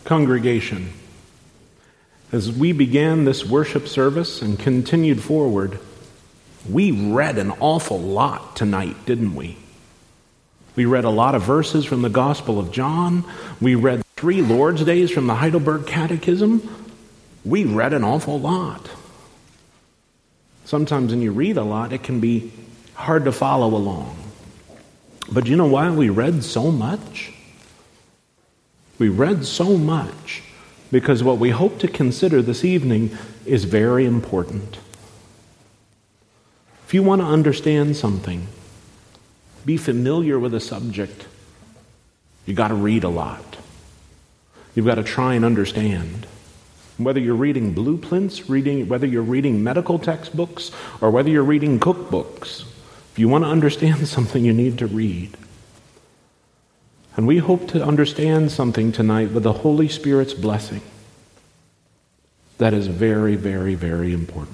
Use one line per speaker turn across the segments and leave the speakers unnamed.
Congregation, as we began this worship service and continued forward, we read an awful lot tonight, didn't we? We read a lot of verses from the Gospel of John. We read 3 Lord's Days from the Heidelberg Catechism. We read an awful lot. Sometimes when you read a lot, it can be hard to follow along. But you know why we read so much? We read so much because what we hope to consider this evening is very important. If you want to understand something, be familiar with a subject, you got to read a lot. You've got to try and understand. Whether you're reading blueprints, whether you're reading medical textbooks, or whether you're reading cookbooks, if you want to understand something, you need to read. And we hope to understand something tonight with the Holy Spirit's blessing that is very, very, very important.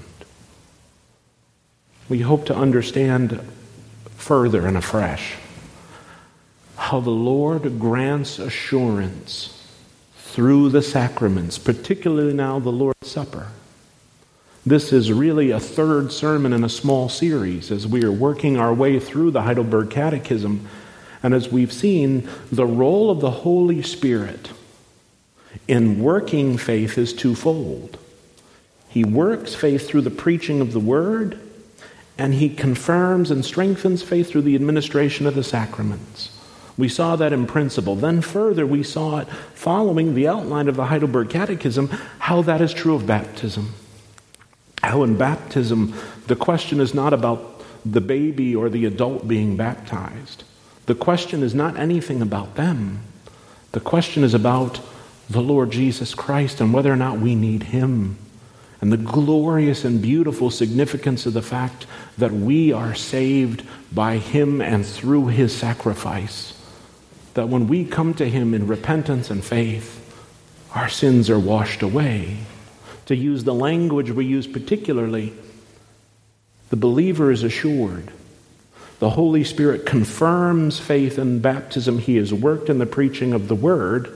We hope to understand further and afresh how the Lord grants assurance through the sacraments, particularly now the Lord's Supper. This is really a 3rd sermon in a small series as we are working our way through the Heidelberg Catechism. And as we've seen, the role of the Holy Spirit in working faith is twofold. He works faith through the preaching of the Word, and He confirms and strengthens faith through the administration of the sacraments. We saw that in principle. Then further, we saw it following the outline of the Heidelberg Catechism, how that is true of baptism. How in baptism, the question is not about the baby or the adult being baptized. The question is not anything about them. The question is about the Lord Jesus Christ and whether or not we need Him. And the glorious and beautiful significance of the fact that we are saved by Him and through His sacrifice. That when we come to Him in repentance and faith, our sins are washed away. To use the language we use particularly, the believer is assured. The Holy Spirit confirms faith in baptism. He has worked in the preaching of the Word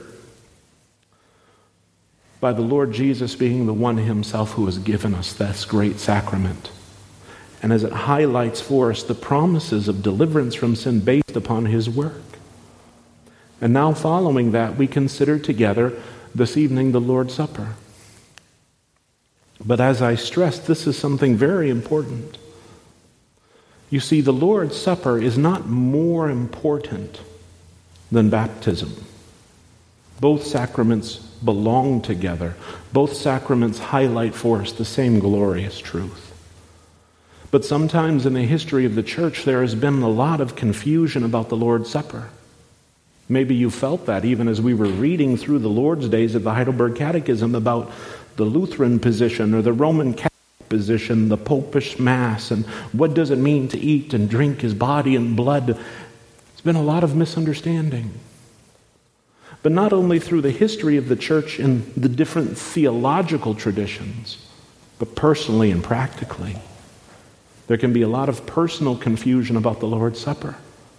by the Lord Jesus being the one Himself who has given us this great sacrament. And as it highlights for us the promises of deliverance from sin based upon His work. And now following that, we consider together this evening the Lord's Supper. But as I stressed, this is something very important. You see, the Lord's Supper is not more important than baptism. Both sacraments belong together. Both sacraments highlight for us the same glorious truth. But sometimes in the history of the church, there has been a lot of confusion about the Lord's Supper. Maybe you felt that even as we were reading through the Lord's Days of the Heidelberg Catechism about the Lutheran position or the Roman Catholic position, the Popish Mass, and what does it mean to eat and drink His body and blood. There's been a lot of misunderstanding. But not only through the history of the church and the different theological traditions, but personally and practically. There can be a lot of personal confusion about the Lord's Supper.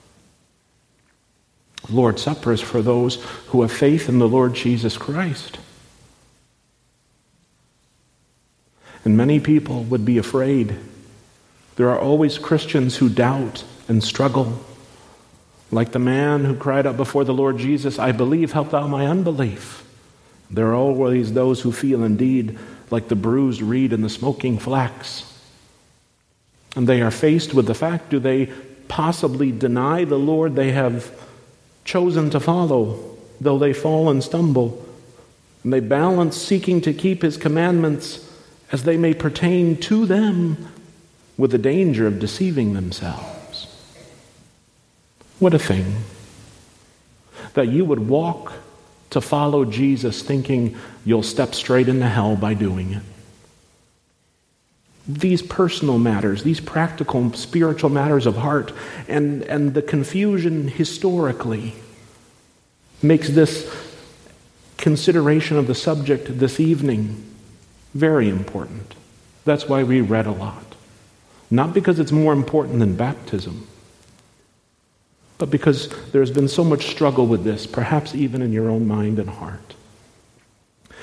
The Lord's Supper is for those who have faith in the Lord Jesus Christ. And many people would be afraid. There are always Christians who doubt and struggle. Like the man who cried out before the Lord Jesus, "I believe, help thou my unbelief." There are always those who feel indeed like the bruised reed and the smoking flax. And they are faced with the fact, do they possibly deny the Lord they have chosen to follow, though they fall and stumble? And they balance seeking to keep His commandments as they may pertain to them with the danger of deceiving themselves. What a thing that you would walk to follow Jesus thinking you'll step straight into hell by doing it. These personal matters, these practical spiritual matters of heart, and the confusion historically makes this consideration of the subject this evening very important. That's why we read a lot. Not because it's more important than baptism, but because there's been so much struggle with this, perhaps even in your own mind and heart.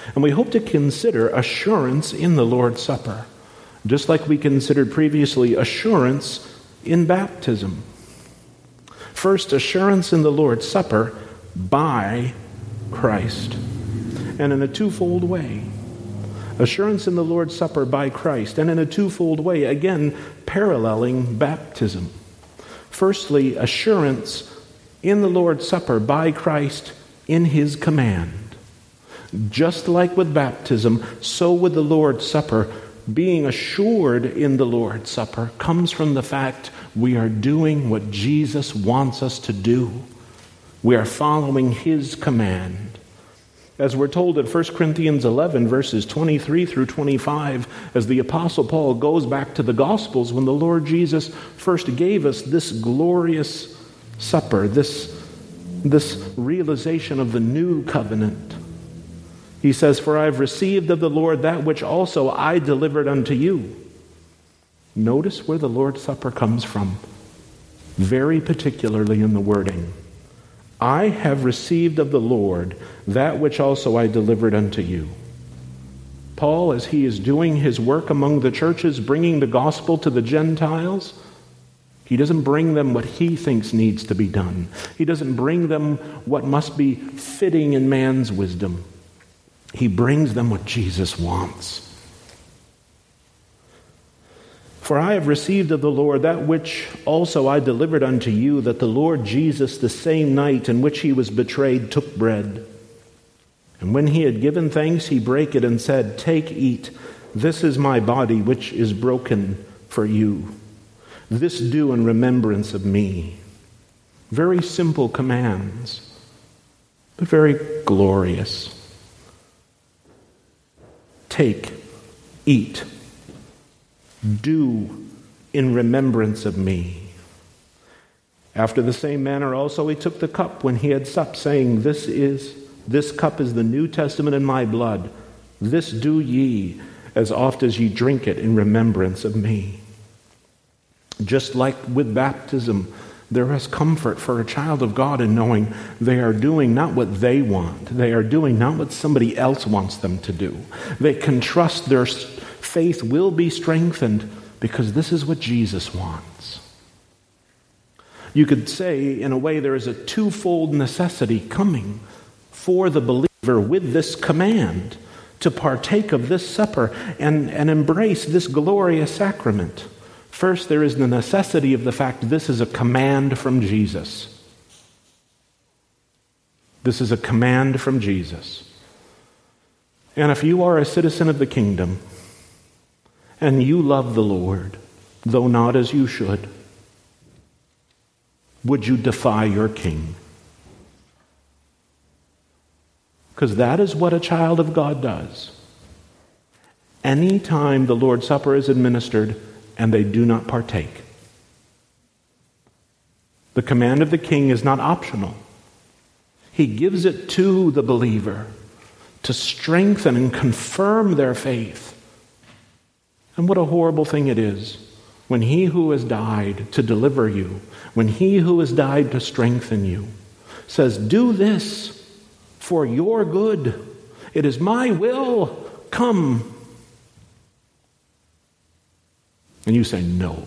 And we hope to consider assurance in the Lord's Supper, just like we considered previously assurance in baptism. First, assurance in the Lord's Supper by Christ, and in a twofold way. Assurance in the Lord's Supper by Christ, and in a twofold way, again, paralleling baptism. Firstly, assurance in the Lord's Supper by Christ in his command. Just like with baptism, so with the Lord's Supper, being assured in the Lord's Supper comes from the fact we are doing what Jesus wants us to do. We are following his command. As we're told in 1 Corinthians 11, verses 23 through 25, as the Apostle Paul goes back to the Gospels when the Lord Jesus first gave us this glorious supper, this realization of the new covenant. He says, "For I have received of the Lord that which also I delivered unto you." Notice where the Lord's Supper comes from, very particularly in the wording. "I have received of the Lord that which also I delivered unto you." Paul, as he is doing his work among the churches, bringing the gospel to the Gentiles, he doesn't bring them what he thinks needs to be done. He doesn't bring them what must be fitting in man's wisdom. He brings them what Jesus wants. "For I have received of the Lord that which also I delivered unto you, that the Lord Jesus, the same night in which he was betrayed, took bread. And when he had given thanks, he brake it and said, Take, eat. This is my body, which is broken for you. This do in remembrance of me." Very simple commands, but very glorious. Take, eat. Do in remembrance of me. After the same manner also he took the cup when he had supped, saying, This cup is the New Testament in my blood. This do ye as oft as ye drink it in remembrance of me. Just like with baptism, there is comfort for a child of God in knowing they are doing not what they want. They are doing not what somebody else wants them to do. They can trust their faith will be strengthened because this is what Jesus wants. You could say, in a way, there is a twofold necessity coming for the believer with this command to partake of this supper and embrace this glorious sacrament. First, there is the necessity of the fact this is a command from Jesus. This is a command from Jesus. And if you are a citizen of the kingdom, and you love the Lord, though not as you should, would you defy your king? Because that is what a child of God does. Any time the Lord's Supper is administered and they do not partake. The command of the king is not optional. He gives it to the believer to strengthen and confirm their faith. And what a horrible thing it is when he who has died to deliver you, when he who has died to strengthen you, says, Do this for your good. It is my will. Come. And you say, no.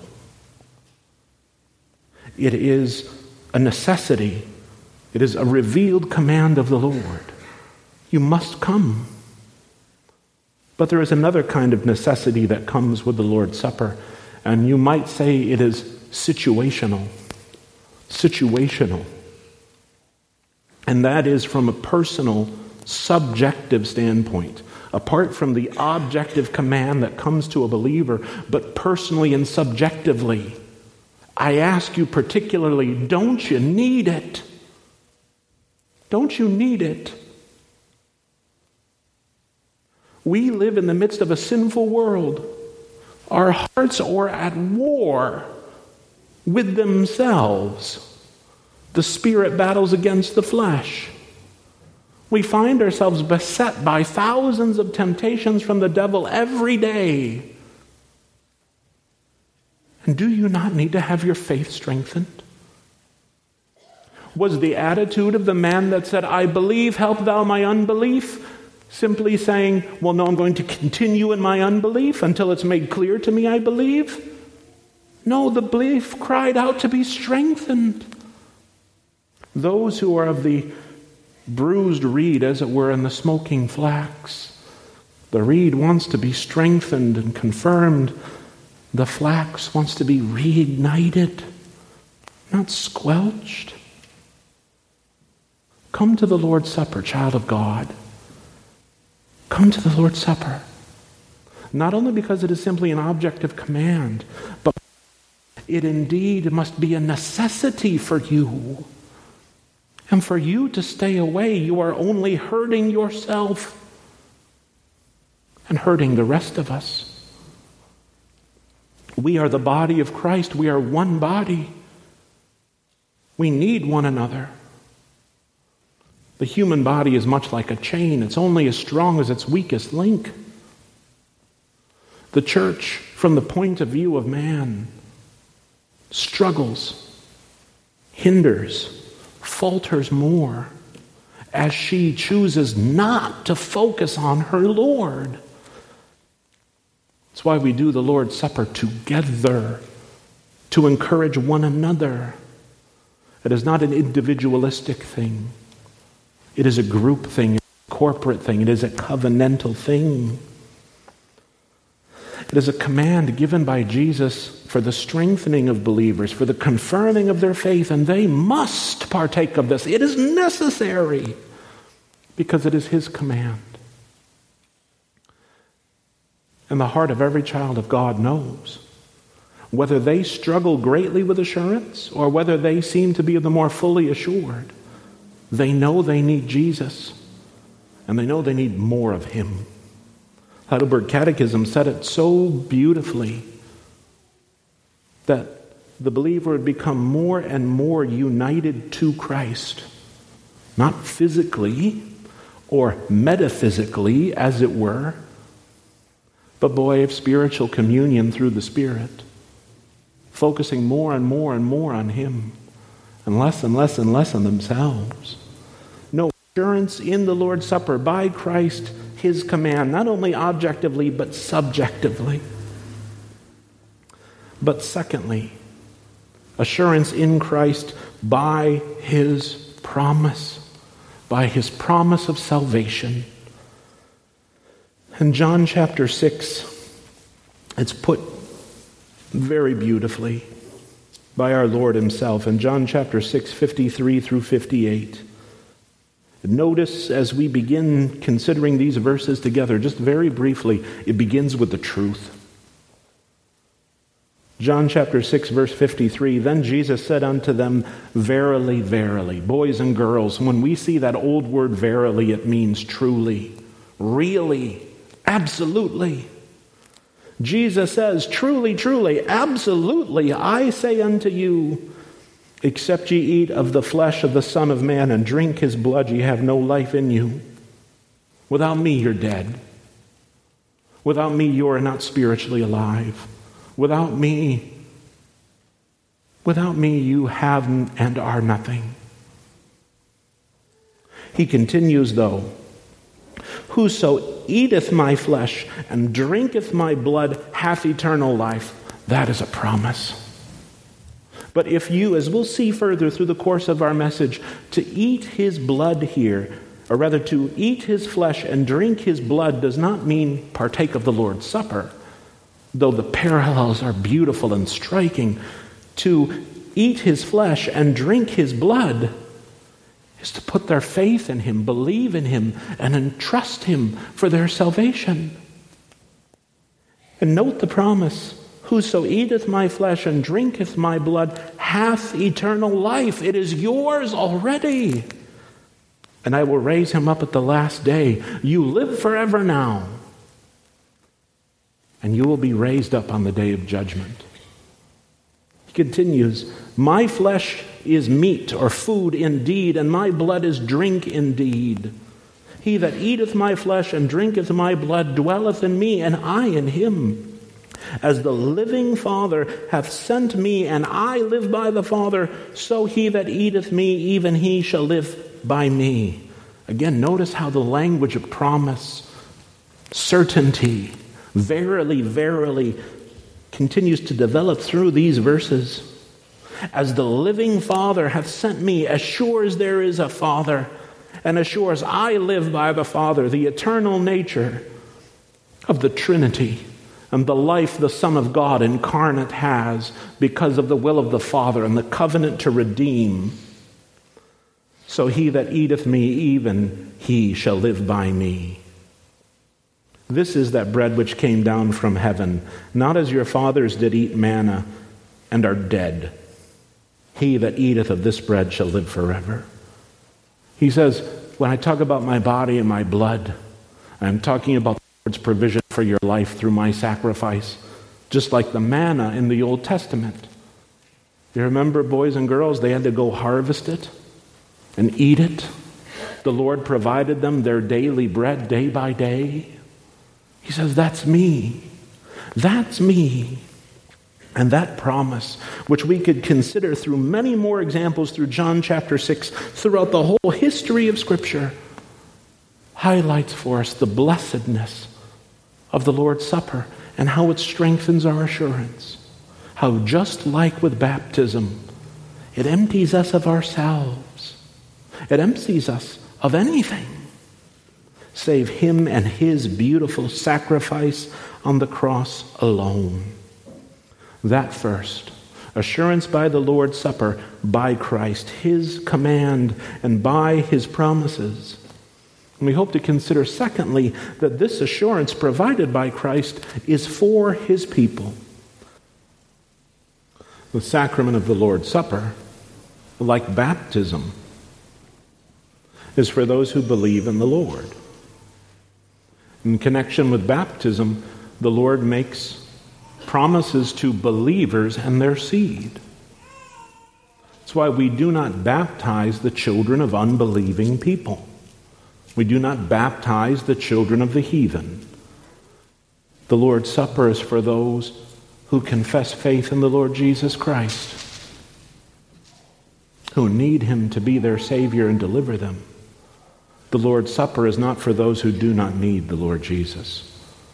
It is a necessity. It is a revealed command of the Lord. You must come. But there is another kind of necessity that comes with the Lord's Supper, and you might say it is situational. Situational. And that is from a personal, subjective standpoint. Apart from the objective command that comes to a believer, but personally and subjectively, I ask you particularly, don't you need it? Don't you need it? We live in the midst of a sinful world. Our hearts are at war with themselves. The spirit battles against the flesh. We find ourselves beset by thousands of temptations from the devil every day. And do you not need to have your faith strengthened? Was the attitude of the man that said, I believe, help thou my unbelief, Simply saying, well, no, I'm going to continue in my unbelief until it's made clear to me I believe. No, the belief cried out to be strengthened. Those who are of the bruised reed, as it were, and the smoking flax, the reed wants to be strengthened and confirmed. The flax wants to be reignited, not squelched. Come to the Lord's Supper, child of God. Come to the Lord's Supper. Not only because it is simply an object of command, but it indeed must be a necessity for you. And for you to stay away, you are only hurting yourself and hurting the rest of us. We are the body of Christ. We are one body. We need one another. The human body is much like a chain. It's only as strong as its weakest link. The church, from the point of view of man, struggles, hinders, falters more as she chooses not to focus on her Lord. That's why we do the Lord's Supper together, to encourage one another. It is not an individualistic thing. It is a group thing, a corporate thing. It is a covenantal thing. It is a command given by Jesus for the strengthening of believers, for the confirming of their faith, and they must partake of this. It is necessary because it is His command. And the heart of every child of God knows whether they struggle greatly with assurance or whether they seem to be the more fully assured. They know they need Jesus, and they know they need more of Him. Heidelberg Catechism said it so beautifully that the believer would become more and more united to Christ, not physically or metaphysically, as it were, but by way of spiritual communion through the Spirit, focusing more and more and more on Him, and less and less and less on themselves. No assurance in the Lord's Supper by Christ, His command, not only objectively but subjectively. But secondly, assurance in Christ by His promise of salvation. In John chapter 6, it's put very beautifully by our Lord Himself in John chapter 6, 53 through 58. Notice as we begin considering these verses together, just very briefly, it begins with the truth. John chapter 6, verse 53, then Jesus said unto them, verily, verily. Boys and girls, when we see that old word verily, it means truly, really, absolutely. Jesus says, truly, truly, absolutely, I say unto you, except ye eat of the flesh of the Son of Man and drink His blood, ye have no life in you. Without me, you're dead. Without me, you are not spiritually alive. Without me, you have and are nothing. He continues, though, whoso eateth my flesh and drinketh my blood hath eternal life. That is a promise. But if you, as we'll see further through the course of our message, to eat His blood here, or rather to eat His flesh and drink His blood does not mean partake of the Lord's Supper, though the parallels are beautiful and striking. To eat His flesh and drink His blood is to put their faith in Him, believe in Him, and entrust Him for their salvation. And note the promise, whoso eateth my flesh and drinketh my blood hath eternal life. It is yours already. And I will raise him up at the last day. You live forever now. And you will be raised up on the day of judgment. He continues, my flesh is meat or food indeed, and my blood is drink indeed. He that eateth my flesh and drinketh my blood dwelleth in me, and I in him. As the living Father hath sent me, and I live by the Father, so he that eateth me, even he shall live by me. Again, notice how the language of promise, certainty, verily, verily, continues to develop through these verses. As the living Father hath sent me, as sure as there is a Father, and as sure as I live by the Father, the eternal nature of the Trinity and the life the Son of God incarnate has because of the will of the Father and the covenant to redeem. So he that eateth me, even he shall live by me. This is that bread which came down from heaven, not as your fathers did eat manna and are dead. He that eateth of this bread shall live forever. He says, when I talk about my body and my blood, I'm talking about the Lord's provision for your life through my sacrifice, just like the manna in the Old Testament. You remember, boys and girls, they had to go harvest it and eat it. The Lord provided them their daily bread day by day. He says, that's me. That's me. And that promise, which we could consider through many more examples through John chapter 6, throughout the whole history of Scripture, highlights for us the blessedness of the Lord's Supper and how it strengthens our assurance. How just like with baptism, it empties us of ourselves. It empties us of anything save Him and His beautiful sacrifice on the cross alone. That first, assurance by the Lord's Supper, by Christ, His command, and by His promises. And we hope to consider, secondly, that this assurance provided by Christ is for His people. The sacrament of the Lord's Supper, like baptism, is for those who believe in the Lord. In connection with baptism, the Lord makes promises to believers and their seed. That's why we do not baptize the children of unbelieving people. We do not baptize the children of the heathen. The Lord's Supper is for those who confess faith in the Lord Jesus Christ, who need Him to be their Savior and deliver them. The Lord's Supper is not for those who do not need the Lord Jesus,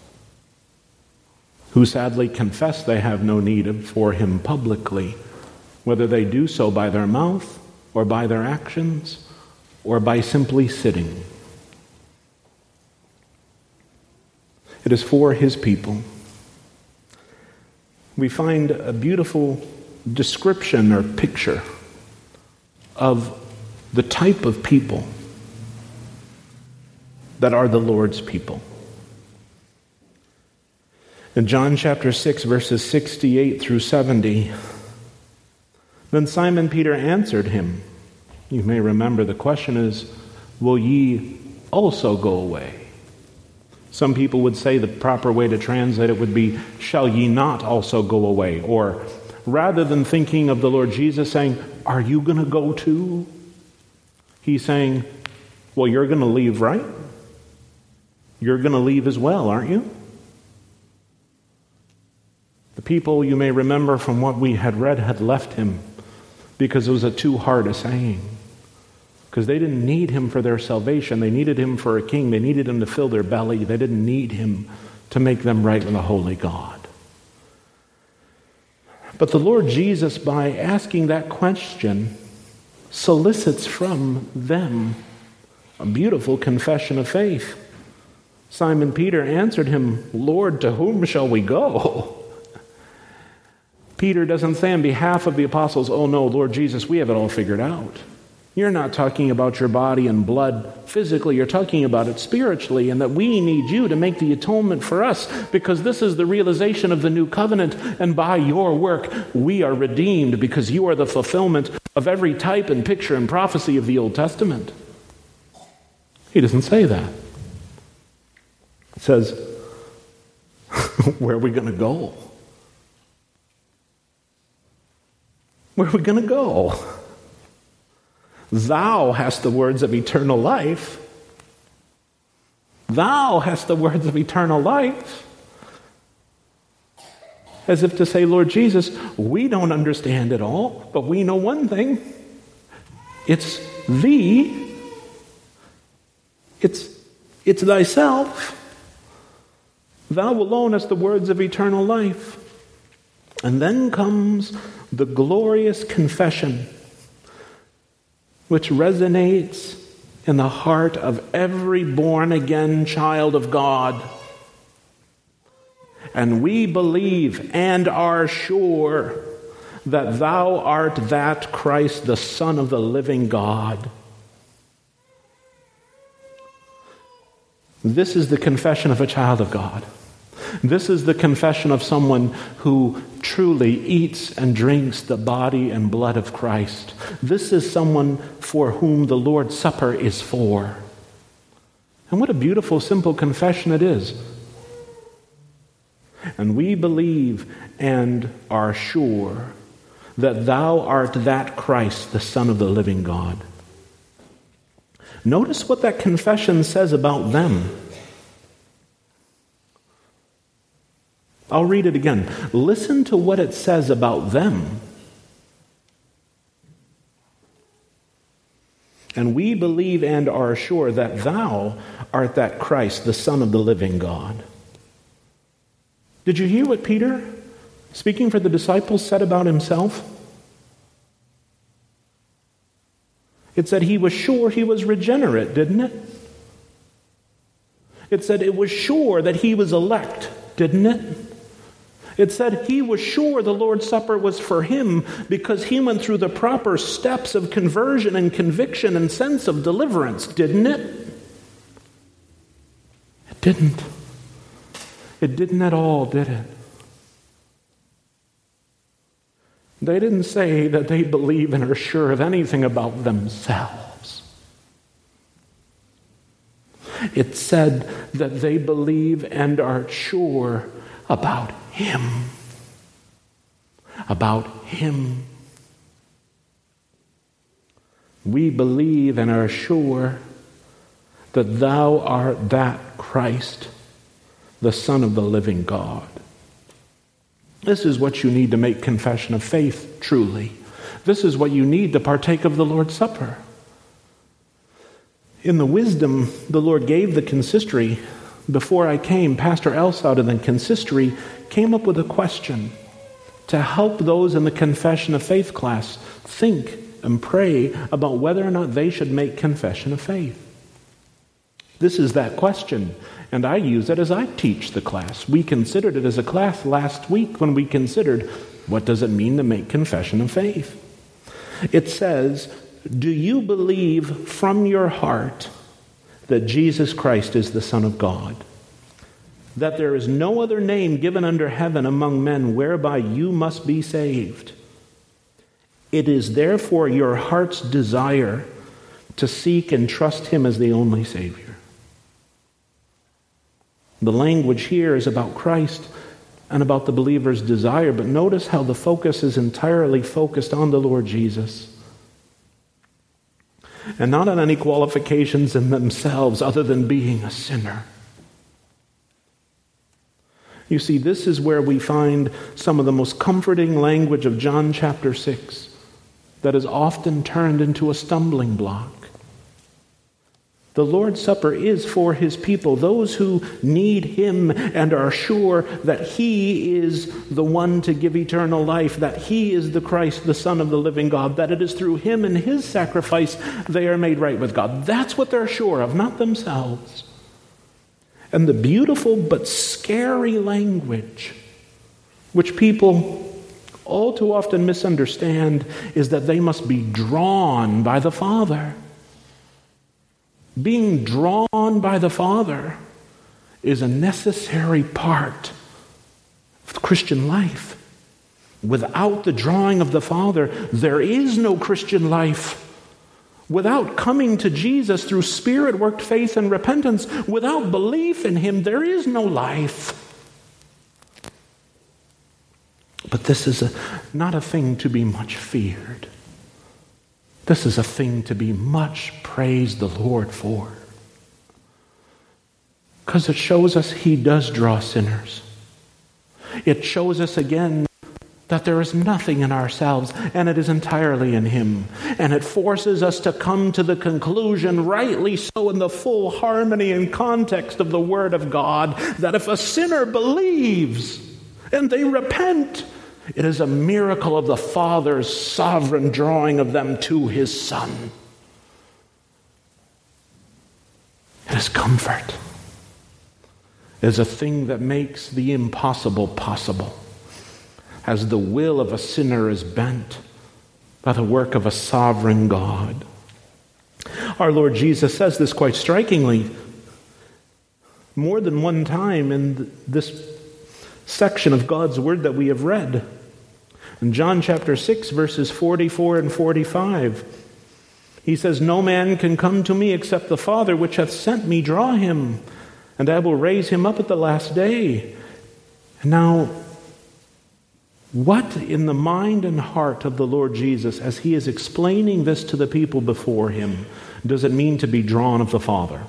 who sadly confess they have no need for Him publicly, whether they do so by their mouth or by their actions or by simply sitting. It is for His people. We find a beautiful description or picture of the type of people that are the Lord's people. In John chapter 6, verses 68 through 70, then Simon Peter answered him. You may remember the question is, will ye also go away? Some people would say the proper way to translate it would be, shall ye not also go away? Or rather than thinking of the Lord Jesus saying, are you going to go too? He's saying, well, you're going to leave, right? You're going to leave as well, aren't you? The people, you may remember from what we had read, had left Him because it was too hard a saying. Because they didn't need Him for their salvation. They needed Him for a king. They needed Him to fill their belly. They didn't need Him to make them right with a holy God. But the Lord Jesus, by asking that question, solicits from them a beautiful confession of faith. Simon Peter answered Him, Lord, to whom shall we go? Peter doesn't say on behalf of the apostles, oh no, Lord Jesus, we have it all figured out. You're not talking about your body and blood physically, you're talking about it spiritually, and that we need you to make the atonement for us, because this is the realization of the new covenant, and by your work we are redeemed, because you are the fulfillment of every type and picture and prophecy of the Old Testament. He doesn't say that. It says, where are we going to go? Where are we going to go? Thou hast the words of eternal life. Thou hast the words of eternal life. As if to say, Lord Jesus, we don't understand it all, but we know one thing. It's Thee It's thyself. Thou alone hast the words of eternal life. And then comes the glorious confession, which resonates in the heart of every born-again child of God. And we believe and are sure that thou art that Christ, the Son of the living God. This is the confession of a child of God. This is the confession of someone who truly eats and drinks the body and blood of Christ. This is someone for whom the Lord's Supper is for. And what a beautiful, simple confession it is. And we believe and are sure that thou art that Christ, the Son of the living God. Notice what that confession says about them. I'll read it again. Listen to what it says about them. And we believe and are sure that thou art that Christ, the Son of the living God. Did you hear what Peter, speaking for the disciples, said about himself? It said he was sure he was regenerate, didn't it? It said it was sure that he was elect, didn't it? It said he was sure the Lord's Supper was for him because he went through the proper steps of conversion and conviction and sense of deliverance, didn't it? It didn't. It didn't at all, did it? They didn't say that they believe and are sure of anything about themselves. It said that they believe and are sure about Him. About Him. We believe and are sure that thou art that Christ, the Son of the living God. This is what you need to make confession of faith, truly. This is what you need to partake of the Lord's Supper. In the wisdom the Lord gave the consistory, before I came, Pastor Else out of the consistory came up with a question to help those in the confession of faith class think and pray about whether or not they should make confession of faith. This is that question, and I use it as I teach the class. We considered it as a class last week when we considered what does it mean to make confession of faith. It says, do you believe from your heart that Jesus Christ is the Son of God? That there is no other name given under heaven among men whereby you must be saved. It is therefore your heart's desire to seek and trust Him as the only Savior. The language here is about Christ and about the believer's desire, but notice how the focus is entirely focused on the Lord Jesus. And not on any qualifications in themselves other than being a sinner. You see, this is where we find some of the most comforting language of John chapter 6 that is often turned into a stumbling block. The Lord's Supper is for His people, those who need Him and are sure that He is the one to give eternal life, that He is the Christ, the Son of the living God, that it is through Him and His sacrifice they are made right with God. That's what they're sure of, not themselves. And the beautiful but scary language, which people all too often misunderstand, is that they must be drawn by the Father. Being drawn by the Father is a necessary part of the Christian life. Without the drawing of the Father, there is no Christian life. Without coming to Jesus through Spirit-worked faith and repentance, without belief in Him, there is no life. But this is not a thing to be much feared. This is a thing to be much praised the Lord for. Because it shows us He does draw sinners. It shows us again that there is nothing in ourselves, and it is entirely in Him. And it forces us to come to the conclusion, rightly so, in the full harmony and context of the Word of God, that if a sinner believes and they repent, it is a miracle of the Father's sovereign drawing of them to His Son. It is comfort. It is a thing that makes the impossible possible, as the will of a sinner is bent by the work of a sovereign God. Our Lord Jesus says this quite strikingly more than one time in this section of God's Word that we have read. In John chapter 6, verses 44 and 45, He says, "No man can come to me except the Father which hath sent me draw him, and I will raise him up at the last day." And now, what in the mind and heart of the Lord Jesus, as He is explaining this to the people before Him, does it mean to be drawn of the Father?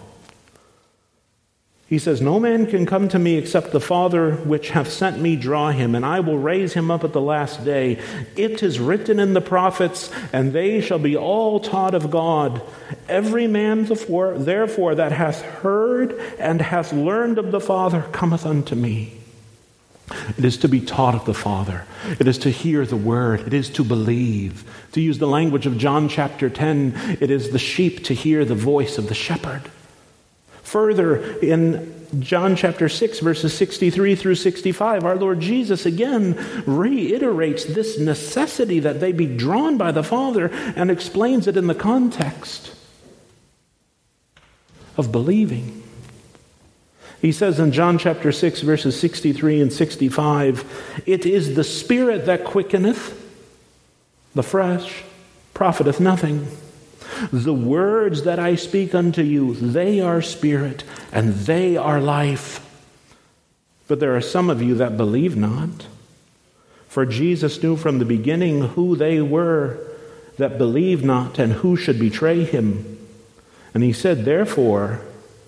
He says, "No man can come to me except the Father which hath sent me draw him, and I will raise him up at the last day. It is written in the prophets, and they shall be all taught of God. Every man therefore that hath heard and hath learned of the Father cometh unto me." It is to be taught of the Father. It is to hear the Word. It is to believe. To use the language of John chapter 10, it is the sheep to hear the voice of the shepherd. Further, in John chapter 6, verses 63 through 65, our Lord Jesus again reiterates this necessity that they be drawn by the Father and explains it in the context of believing. He says in John chapter 6, verses 63 and 65, "It is the Spirit that quickeneth, the flesh profiteth nothing. The words that I speak unto you, they are spirit, and they are life. But there are some of you that believe not." For Jesus knew from the beginning who they were that believed not, and who should betray him. And he said, "Therefore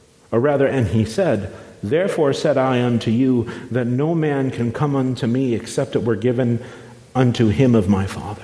said I unto you, that no man can come unto me except it were given unto him of my Father."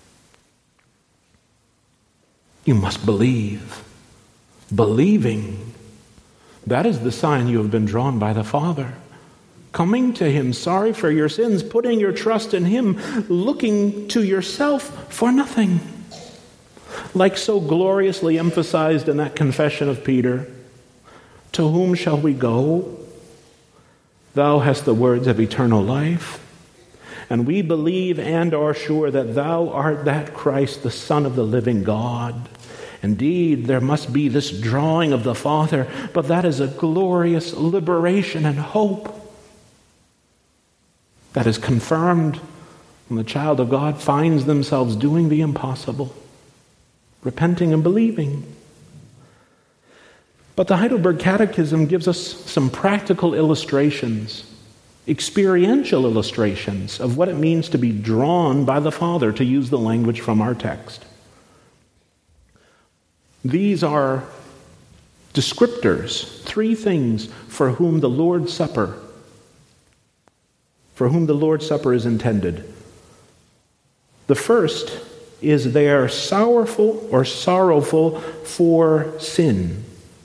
You must believe. Believing, that is the sign you have been drawn by the Father. Coming to Him, sorry for your sins, putting your trust in Him, looking to yourself for nothing. Like so gloriously emphasized in that confession of Peter, "To whom shall we go? Thou hast the words of eternal life. And we believe and are sure that Thou art that Christ, the Son of the living God." Indeed, there must be this drawing of the Father, but that is a glorious liberation and hope that is confirmed when the child of God finds themselves doing the impossible, repenting and believing. But the Heidelberg Catechism gives us some practical illustrations, experiential illustrations of what it means to be drawn by the Father, to use the language from our text. These are descriptors, three things for whom the Lord's Supper is intended. The first is they are sorrowful for sin,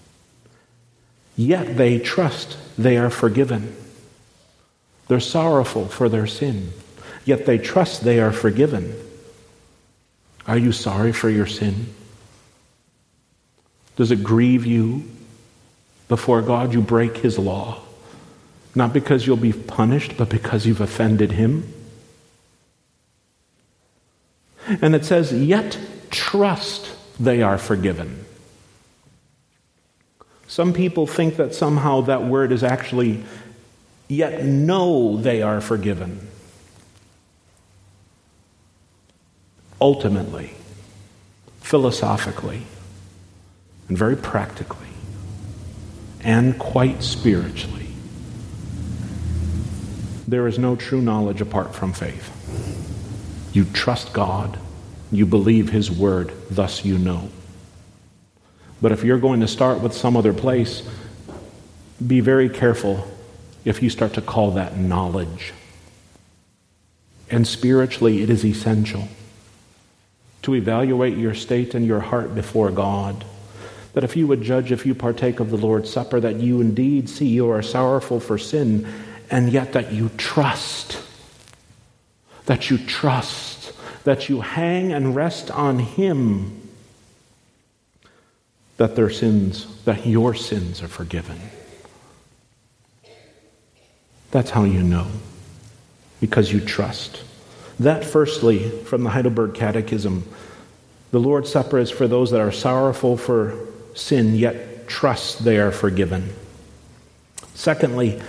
yet they trust they are forgiven. They're sorrowful for their sin, yet they trust they are forgiven. Are you sorry for your sin? Does it grieve you before God you break His law? Not because you'll be punished, but because you've offended Him. And it says, yet trust they are forgiven. Some people think that somehow that word is actually, yet know they are forgiven. Ultimately, philosophically, and very practically, and quite spiritually, there is no true knowledge apart from faith. You trust God, you believe His word, thus you know. But if you're going to start with some other place, be very careful if you start to call that knowledge. And spiritually, it is essential to evaluate your state and your heart before God. That if you would judge, if you partake of the Lord's Supper, that you indeed see you are sorrowful for sin, and yet that you trust, that you hang and rest on Him, that your sins are forgiven. That's how you know, because you trust. That, firstly, from the Heidelberg Catechism, the Lord's Supper is for those that are sorrowful for sin, yet trust they are forgiven. Secondly,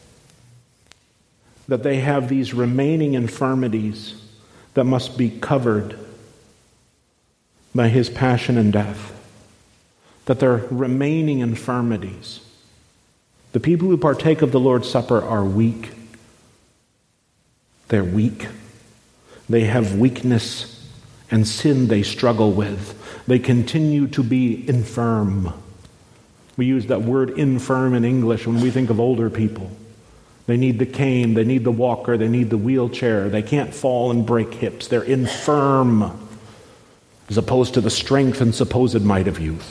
that they have these remaining infirmities that must be covered by His passion and death. That they're remaining infirmities. The people who partake of the Lord's Supper are weak. They're weak. They have weakness and sin they struggle with. They continue to be infirm. We use that word infirm in English when we think of older people. They need the cane, they need the walker, they need the wheelchair. They can't fall and break hips. They're infirm, as opposed to the strength and supposed might of youth.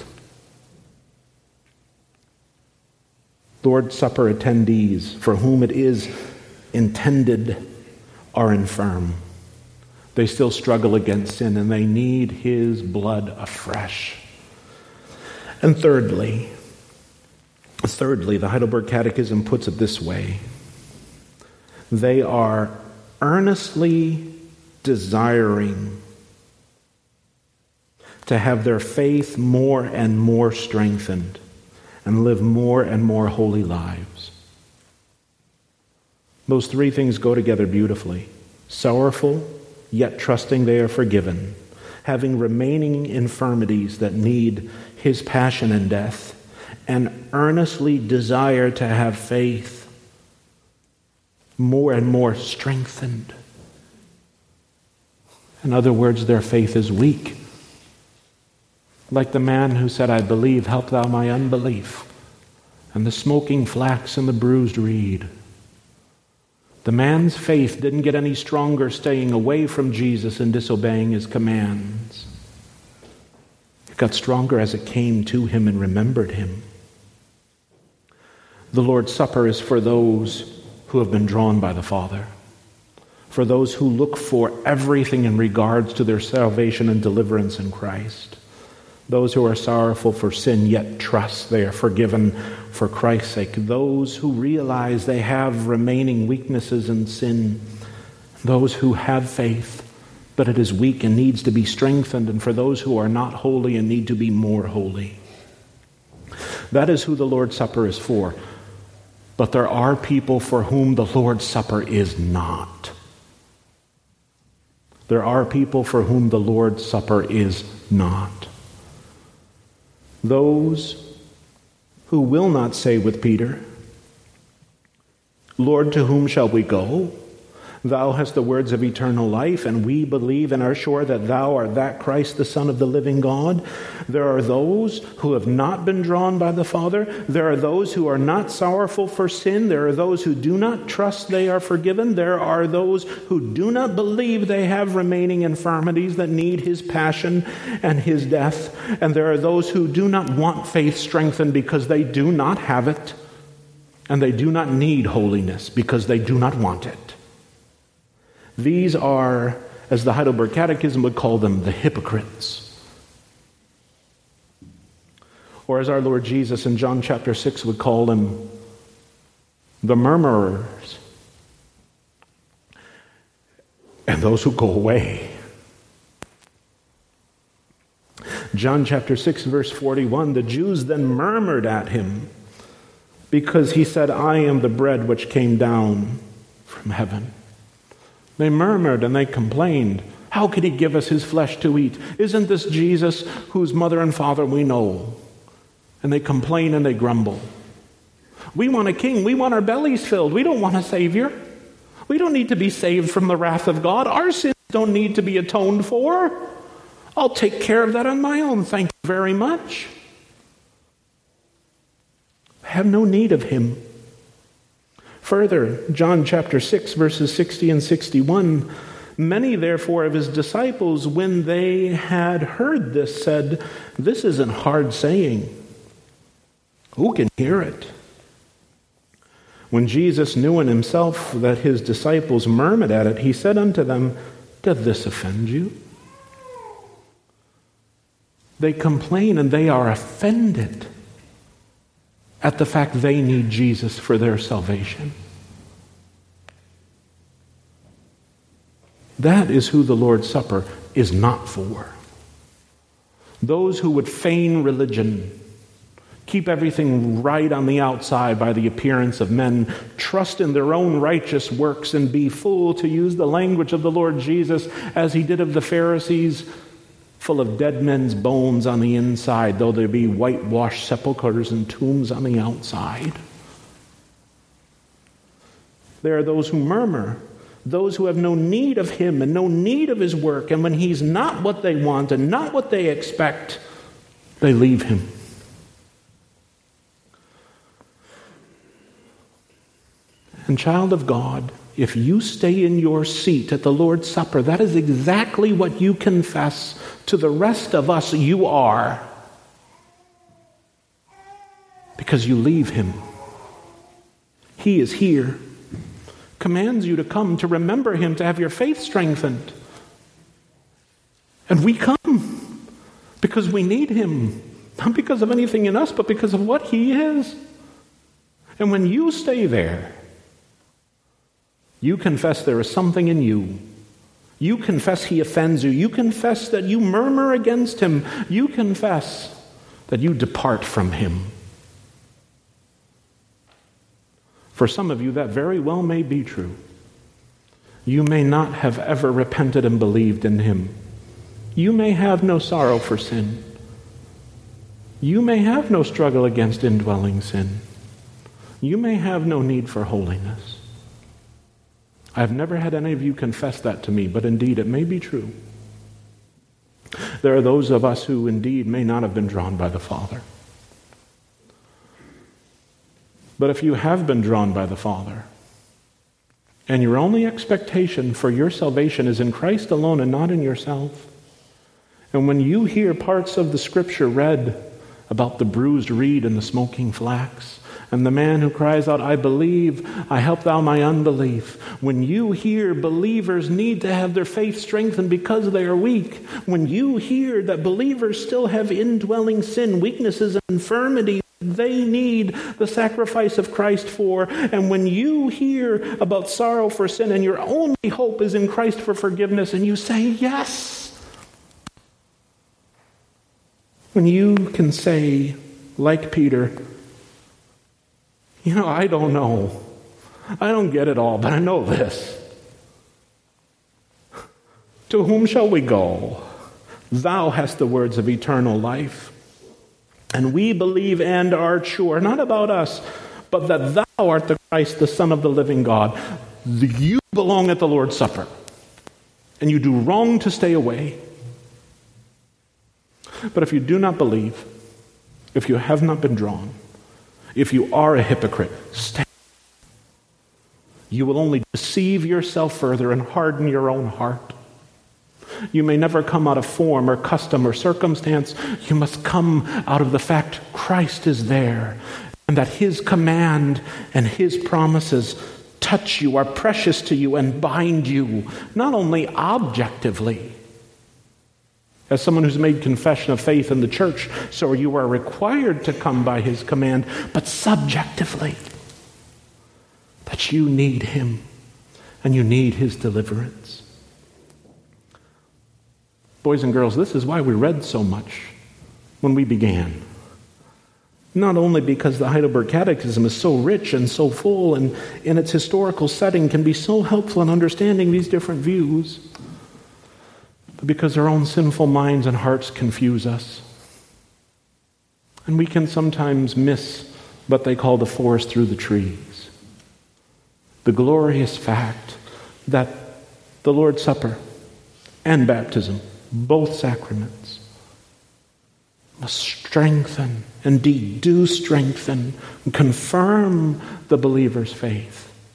Lord's Supper attendees, for whom it is intended, are infirm. They still struggle against sin, and they need His blood afresh. And thirdly, the Heidelberg Catechism puts it this way: they are earnestly desiring to have their faith more and more strengthened and live more and more holy lives. Those three things go together beautifully. Sorrowful, yet trusting they are forgiven. Having remaining infirmities that need His passion and death. And earnestly desire to have faith more and more strengthened. In other words, their faith is weak. Like the man who said, "I believe, help thou my unbelief." And the smoking flax and the bruised reed. The man's faith didn't get any stronger staying away from Jesus and disobeying His commands. It got stronger as it came to him and remembered Him. The Lord's Supper is for those who have been drawn by the Father. For those who look for everything in regards to their salvation and deliverance in Christ. Those who are sorrowful for sin, yet trust they are forgiven for Christ's sake. Those who realize they have remaining weaknesses in sin. Those who have faith, but it is weak and needs to be strengthened. And for those who are not holy and need to be more holy. That is who the Lord's Supper is for. But there are people for whom the Lord's Supper is not. There are people for whom the Lord's Supper is not. Those who will not say with Peter, "Lord, to whom shall we go? Thou hast the words of eternal life, and we believe and are sure that Thou art that Christ, the Son of the living God." There are those who have not been drawn by the Father. There are those who are not sorrowful for sin. There are those who do not trust they are forgiven. There are those who do not believe they have remaining infirmities that need His passion and His death. And there are those who do not want faith strengthened because they do not have it. And they do not need holiness because they do not want it. These are, as the Heidelberg Catechism would call them, the hypocrites. Or as our Lord Jesus in John chapter 6 would call them, the murmurers. And those who go away. John chapter 6 verse 41, the Jews then murmured at Him because He said, "I am the bread which came down from heaven." They murmured and they complained. How could He give us His flesh to eat? Isn't this Jesus whose mother and father we know? And they complain and they grumble. We want a king. We want our bellies filled. We don't want a savior. We don't need to be saved from the wrath of God. Our sins don't need to be atoned for. I'll take care of that on my own. Thank you very much. I have no need of Him. Further, John chapter 6, verses 60 and 61, many therefore of his disciples, when they had heard this, said, "This isn't hard saying. Who can hear it?" When Jesus knew in himself that his disciples murmured at it, he said unto them, "Doth this offend you?" They complain and they are offended at the fact they need Jesus for their salvation. That is who the Lord's Supper is not for. Those who would feign religion, keep everything right on the outside by the appearance of men, trust in their own righteous works, and be full, to use the language of the Lord Jesus, as he did of the Pharisees, full of dead men's bones on the inside, though there be whitewashed sepulchres and tombs on the outside. There are those who murmur, those who have no need of him and no need of his work, and when he's not what they want and not what they expect, they leave him. And child of God, if you stay in your seat at the Lord's Supper, that is exactly what you confess to the rest of us you are. Because you leave him. He is here. Commands you to come, to remember him, to have your faith strengthened. And we come because we need him. Not because of anything in us, but because of what he is. And when you stay there, you confess there is something in you. You confess he offends you. You confess that you murmur against him. You confess that you depart from him. For some of you, that very well may be true. You may not have ever repented and believed in him. You may have no sorrow for sin. You may have no struggle against indwelling sin. You may have no need for holiness. I've never had any of you confess that to me, but indeed it may be true. There are those of us who indeed may not have been drawn by the Father. But if you have been drawn by the Father, and your only expectation for your salvation is in Christ alone and not in yourself, and when you hear parts of the Scripture read about the bruised reed and the smoking flax, and the man who cries out, "I believe, I help thou my unbelief." When you hear believers need to have their faith strengthened because they are weak, when you hear that believers still have indwelling sin, weaknesses, and infirmity they need the sacrifice of Christ for, and when you hear about sorrow for sin and your only hope is in Christ for forgiveness, and you say, "Yes," when you can say, like Peter, I don't know. I don't get it all, but I know this. To whom shall we go? Thou hast the words of eternal life. And we believe and are sure, not about us, but that thou art the Christ, the Son of the living God. You belong at the Lord's Supper, and you do wrong to stay away. But if you do not believe, if you have not been drawn, if you are a hypocrite, stay. You will only deceive yourself further and harden your own heart. You may never come out of form or custom or circumstance. You must come out of the fact Christ is there, and that his command and his promises touch you, are precious to you, and bind you, not only objectively, as someone who's made confession of faith in the church, so you are required to come by his command, but subjectively, that you need him and you need his deliverance. Boys and girls, this is why we read so much when we began. Not only because the Heidelberg Catechism is so rich and so full, and in its historical setting can be so helpful in understanding these different views, but because our own sinful minds and hearts confuse us. And we can sometimes miss what they call the forest through the trees. The glorious fact that the Lord's Supper and baptism, both sacraments, must strengthen, indeed do strengthen, and confirm the believer's faith.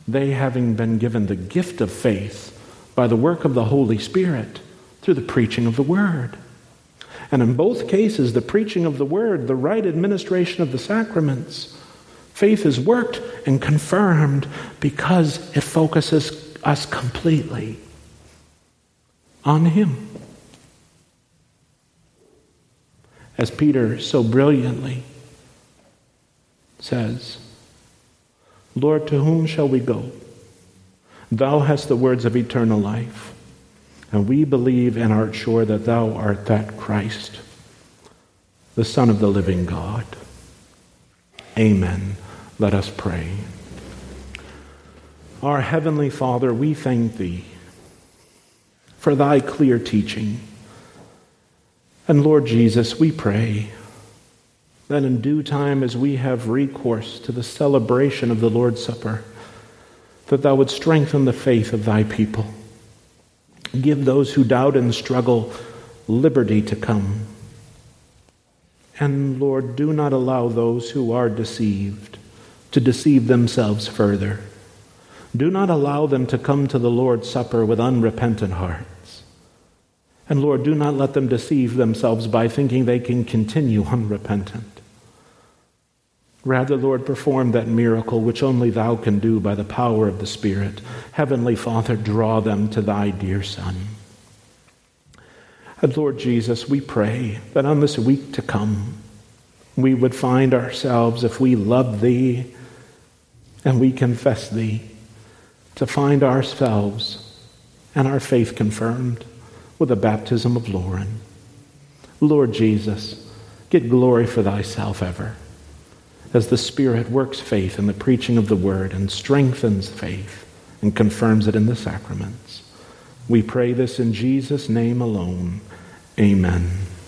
they having been given the gift of faith by the work of the Holy Spirit through the preaching of the Word. And in both cases, the preaching of the Word, the right administration of the sacraments, faith is worked and confirmed because it focuses us completely on Him. As Peter so brilliantly says, Lord, to whom shall we go? Thou hast the words of eternal life, and we believe and art sure that thou art that Christ, the Son of the living God. Amen. Let us pray. Our Heavenly Father, we thank Thee for Thy clear teaching. And Lord Jesus, we pray that in due time, as we have recourse to the celebration of the Lord's Supper, that Thou would strengthen the faith of Thy people. Give those who doubt and struggle liberty to come. And Lord, do not allow those who are deceived to deceive themselves further. Do not allow them to come to the Lord's Supper with unrepentant hearts. And Lord, do not let them deceive themselves by thinking they can continue unrepentant. Rather, Lord, perform that miracle which only Thou can do by the power of the Spirit. Heavenly Father, draw them to Thy dear Son. And Lord Jesus, we pray that on this week to come, we would find ourselves, if we love Thee and we confess Thee, to find ourselves and our faith confirmed with a baptism of Lauren. Lord Jesus, get glory for Thyself ever, as the Spirit works faith in the preaching of the Word and strengthens faith and confirms it in the sacraments. We pray this in Jesus' name alone. Amen.